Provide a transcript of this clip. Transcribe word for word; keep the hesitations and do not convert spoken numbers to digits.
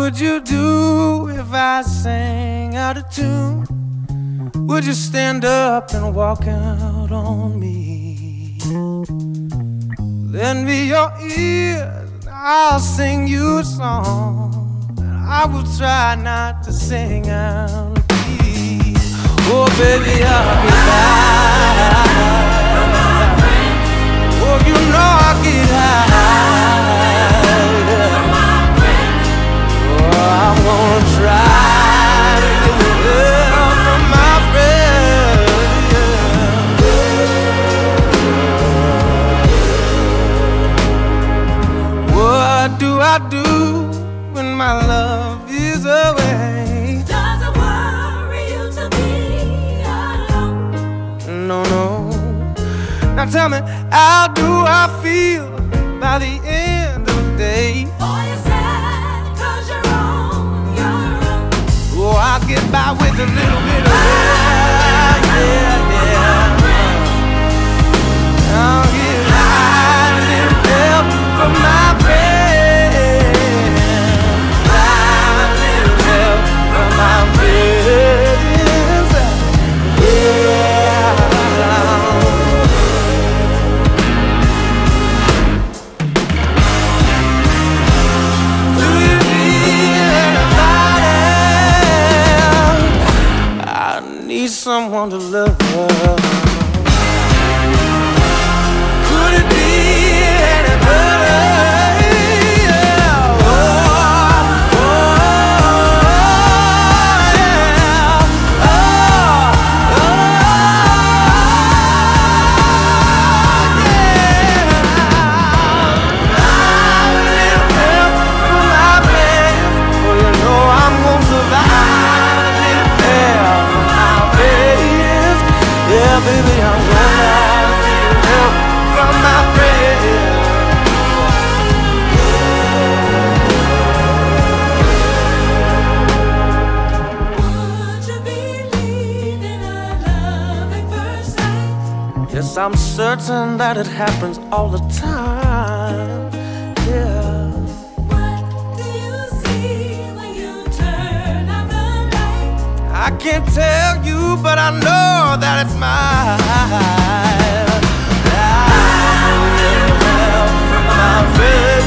would you do if I sang out of tune? Would you stand up and walk out on me? Lend me your ears and I'll sing you a song, and I will try not to sing out of key. Oh baby, I'll get high. Oh, you know I'll get high. Oh, I'm gonna try to get love from my friends. What do I do when my love is away? Does it worry you to be alone? No, no. Now tell me, how do I feel by the end of the day? Boy, you're sad 'cause you're on your own. Oh, I'll get by with a little bit of help, yeah, yeah. I'll get by a little help from my friends. By a little help from my friends, yeah. Do you need anybody? I need someone to love. Could it be anybody? Yeah. Oh, oh, yeah. Oh, oh, yeah. I need help from my friends. Oh, you know I'm gonna survive. I need help from my friends. Yeah, baby, I'm gonna need help from my friends. Would you believe in a love at first sight? Yes, I'm certain that it happens all the time. Yeah. What do you see when you turn out the light? I can't tell you, but I know that it's mine. I need help from my friends.